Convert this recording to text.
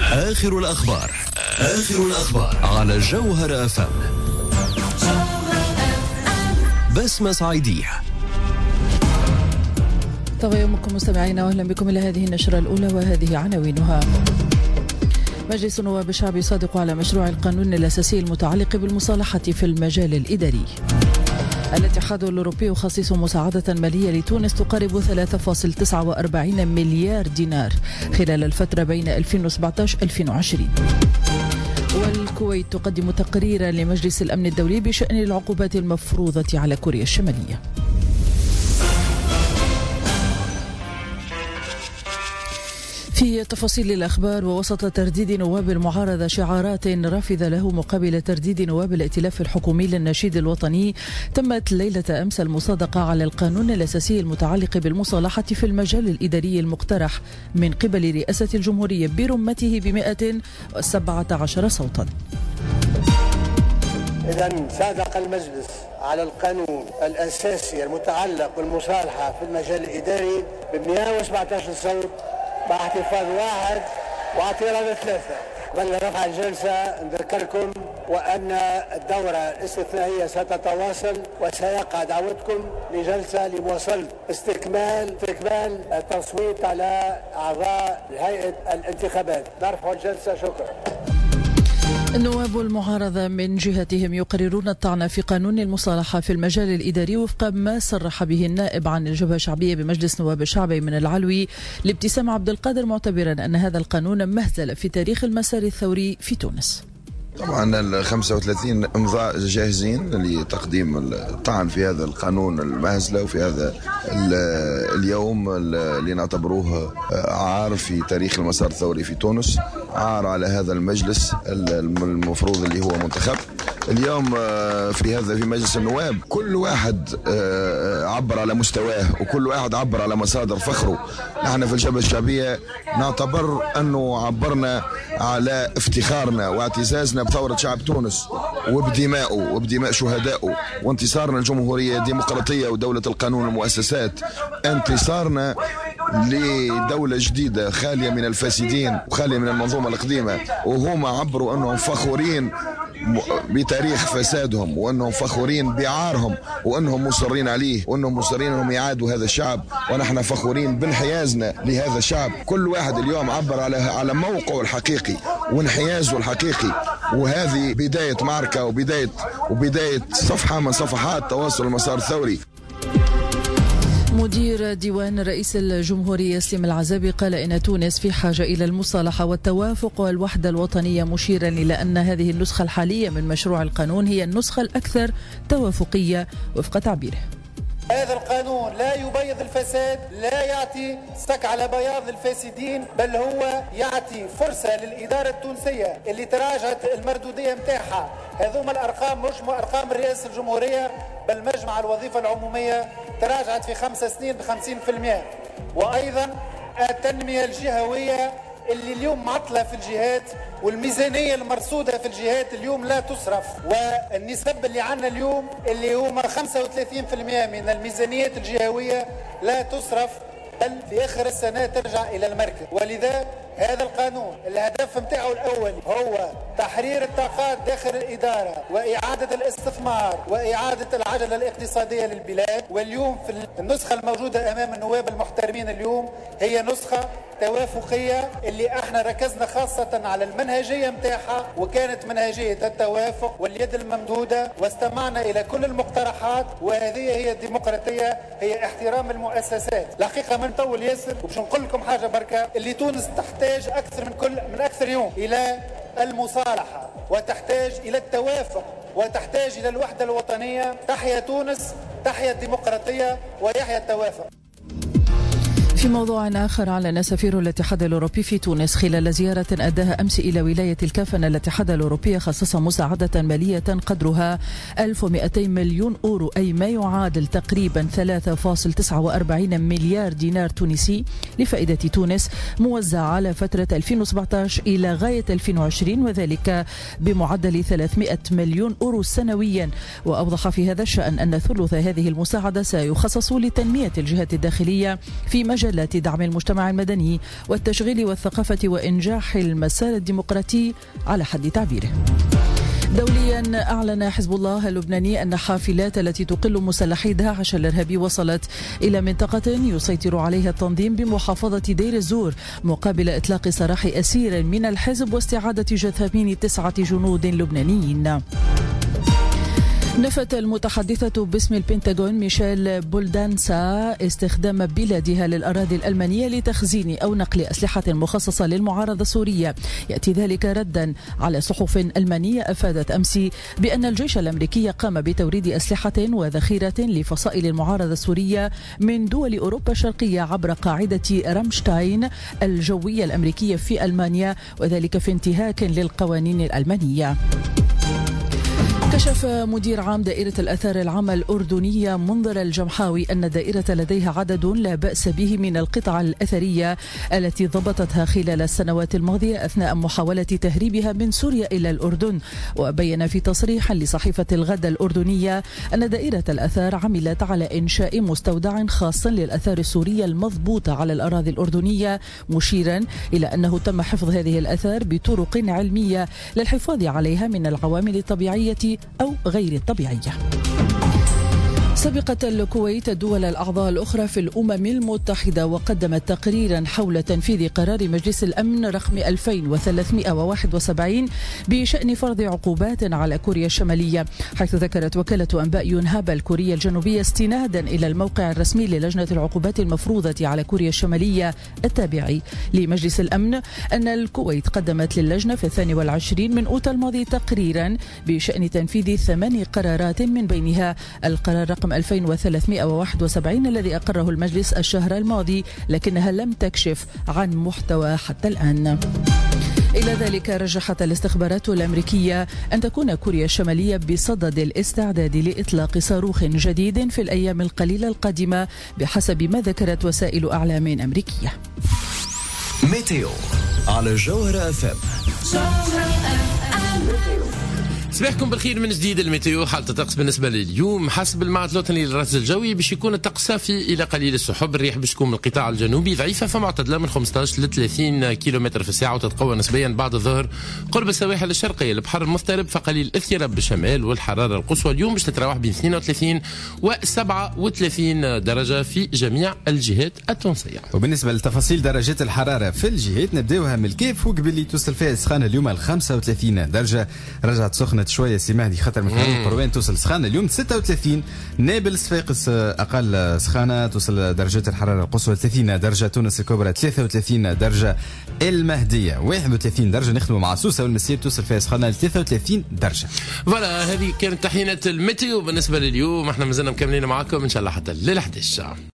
آخر الأخبار على جوهر أفهم. بسمة صعيدية. طيب يومكم مستمعينا، واهلا بكم الى هذه النشرة الاولى وهذه عناوينها. مجلس النواب الشعبي يصادق على مشروع القانون الاساسي المتعلق بالمصالحة في المجال الاداري. الاتحاد الاوروبي يخصص مساعدة مالية لتونس تقارب 3.49 مليار دينار خلال الفترة بين 2017-2020. والكويت تقدم تقريرا لمجلس الأمن الدولي بشأن العقوبات المفروضة على كوريا الشمالية. في تفاصيل الأخبار، ووسط ترديد نواب المعارضة شعارات رافضة له مقابل ترديد نواب الائتلاف الحكومي للنشيد الوطني، تمت ليلة أمس المصادقة على القانون الأساسي المتعلق بالمصالحة في المجال الإداري المقترح من قبل رئاسة الجمهورية برمته ب117 صوتا. إذن صادق المجلس على القانون الأساسي المتعلق بالمصالحة في المجال الإداري ب117 صوت مع احتفاظ 1 واعتراض 3. قبل رفع الجلسة نذكركم وأن الدورة الاستثنائية ستتواصل، وسيقع دعوتكم لجلسة لمواصلة استكمال التصويت على أعضاء هيئة الانتخابات. نرفع الجلسة. شكرا. النواب المعارضة من جهتهم يقررون الطعن في قانون المصالحة في المجال الإداري وفق ما صرح به النائب عن الجبهة الشعبية بمجلس نواب الشعب من العلوي لابتسام عبد القادر، معتبرا أن هذا القانون مهزلة في تاريخ المسار الثوري في تونس. طبعا ال 35 امضاء جاهزين لتقديم الطعن في هذا القانون المهزلة وفي هذا اليوم اللي نعتبروه عار في تاريخ المسار الثوري في تونس، عار على هذا المجلس المفروض اللي هو منتخب اليوم في مجلس النواب. كل واحد عبر على مستواه وكل واحد عبر على مصادر فخره. نحن في الجبهة الشعبية نعتبر أنه عبرنا على افتخارنا واعتزازنا بثورة شعب تونس وبدمائه وبدماء شهدائه، وانتصارنا الجمهورية ديمقراطية ودولة القانون والمؤسسات، انتصارنا لدولة جديدة خالية من الفاسدين وخالية من المنظومة القديمة. وهم عبروا أنهم فخورين بتاريخ فسادهم وأنهم فخورين بعارهم وأنهم مصرين عليه وأنهم مصرين أنهم يعادوا هذا الشعب، ونحن فخورين بانحيازنا لهذا الشعب. كل واحد اليوم عبر على موقعه الحقيقي وانحيازه الحقيقي، وهذه بداية معركة وبداية صفحة من صفحات تواصل المسار الثوري. مدير ديوان رئيس الجمهورية سليم العزابي قال إن تونس في حاجة إلى المصالحة والتوافق والوحدة الوطنية، مشيرا إلى أن هذه النسخة الحالية من مشروع القانون هي النسخة الأكثر توافقية وفق تعبيره. هذا القانون لا يبيض الفساد، لا يعطي سك على بياض الفاسدين، بل هو يعطي فرصة للإدارة التونسية اللي تراجعت المردودية متاعها. هذوما الأرقام مش أرقام رئاسة الجمهورية، بل مجمع الوظيفة العمومية تراجعت في 5 سنين ب50%. وأيضا التنمية الجهوية اللي اليوم معطلة في الجهات، والميزانية المرصودة في الجهات اليوم لا تصرف، والنسب اللي عنا اليوم اللي هما 35% من الميزانيات الجهوية لا تصرف، بل في آخر السنة ترجع إلى المركز. ولذا هذا القانون الهدف متاعه الأول هو تحرير الطاقات داخل الإدارة وإعادة الاستثمار وإعادة العجلة الاقتصادية للبلاد. واليوم في النسخة الموجودة أمام النواب المحترمين اليوم هي نسخة توافقية، اللي احنا ركزنا خاصة على المنهجية متاعها، وكانت منهجية التوافق واليد الممدودة، واستمعنا إلى كل المقترحات. وهذه هي الديمقراطية، هي احترام المؤسسات. الحقيقة ما نطول ياسر، وباش نقول لكم حاجة بركة، اللي تونس تحتاج أكثر من أكثر يوم إلى المصالحة، وتحتاج إلى التوافق، وتحتاج إلى الوحدة الوطنية. تحيا تونس، تحيا الديمقراطية، ويحيا التوافق. في موضوع آخر، أعلن سفير الاتحاد الأوروبي في تونس خلال زيارة أداها أمس إلى ولاية الكاف أن الاتحاد الأوروبي خصص مساعدة مالية قدرها 1200 مليون أورو، أي ما يعادل تقريبا 3.49 مليار دينار تونسي لفائدة تونس، موزعة على فترة 2017 إلى غاية 2020، وذلك بمعدل 300 مليون أورو سنويا. وأوضح في هذا الشأن أن ثلث هذه المساعدة سيخصص لتنمية الجهات الداخلية في مجال مجالات دعم المجتمع المدني والتشغيل والثقافة وإنجاح المسار الديمقراطي على حد تعبيره. دوليا، أعلن حزب الله اللبناني أن حافلات التي تقل مسلحي داعش الإرهابي وصلت إلى منطقة يسيطر عليها التنظيم بمحافظة دير الزور مقابل إطلاق سراح أسير من الحزب واستعادة جثامين 9 جنود لبنانيين. نفت المتحدثة باسم البنتاغون ميشيل بولدانسا استخدام بلادها للأراضي الألمانية لتخزين أو نقل أسلحة مخصصة للمعارضة السورية. يأتي ذلك ردا على صحف ألمانية أفادت أمس بأن الجيش الأمريكي قام بتوريد أسلحة وذخيرة لفصائل المعارضة السورية من دول أوروبا الشرقية عبر قاعدة رامشتاين الجوية الأمريكية في ألمانيا، وذلك في انتهاك للقوانين الألمانية. كشف مدير عام دائرة الآثار العامة الأردنية منذر الجمحاوي أن الدائرة لديها عدد لا بأس به من القطع الأثرية التي ضبطتها خلال السنوات الماضية أثناء محاولة تهريبها من سوريا إلى الأردن. وبين في تصريح لصحيفة الغد الأردنية أن دائرة الآثار عملت على إنشاء مستودع خاص للآثار السورية المضبوطة على الأراضي الأردنية، مشيرا إلى أنه تم حفظ هذه الآثار بطرق علمية للحفاظ عليها من العوامل الطبيعية أو غير الطبيعية. سبقت الكويت الدول الأعضاء الأخرى في الأمم المتحدة وقدمت تقريرا حول تنفيذ قرار مجلس الأمن رقم 2371 بشأن فرض عقوبات على كوريا الشمالية، حيث ذكرت وكالة أنباء يونهاب الكورية الجنوبية استنادا إلى الموقع الرسمي للجنة العقوبات المفروضة على كوريا الشمالية التابع لمجلس الأمن أن الكويت قدمت للجنة في 22 من أوت الماضي تقريرا بشأن تنفيذ 8 قرارات، من بينها القرار رقم 2371 الذي أقره المجلس الشهر الماضي، لكنها لم تكشف عن محتوى حتى الآن. إلى ذلك رجحت الاستخبارات الأمريكية أن تكون كوريا الشمالية بصدد الاستعداد لإطلاق صاروخ جديد في الأيام القليلة القادمة بحسب ما ذكرت وسائل أعلام أمريكية. ميتيو على جوهرة FM. صباحكم بالخير من جديد. الميتيو حالة الطقس بالنسبة لليوم حسب المعهد الوطني للرصد الجوي باش يكون الطقس صافي إلى قليل السحب. الريح باش تكون من القطاع الجنوبي ضعيفة فمعتدلة من 15 ل 30 كيلومتر في الساعة، وتتقوى نسبيا بعد الظهر قرب السواحل الشرقية. البحر المضطرب فقليل اضطراب بالشمال، والحرارة القصوى اليوم باش تتراوح بين 32 و 37 درجة في جميع الجهات التونسية. وبالنسبة لتفاصيل درجات الحرارة في الجهات نبداوها من الكيف، وقبل اللي توصل فيها السخانة اليوم ل 35 درجة، رجعت سخنة شويه سي مهدي خاطر من القروان توصل سخانه اليوم 36. نابل صفاقس اقل سخانه توصل درجات الحراره القصوى 30 درجه، تونس الكبرى 33 درجه، المهديه 31 درجه، نخدموا مع سوسه والمسير توصل فيها سخانه 33 درجه. فوالا هذه كانت تحيينات الميتيو بالنسبه لليوم. احنا مازلنا مكملين معاكم ان شاء الله حتى لل 11.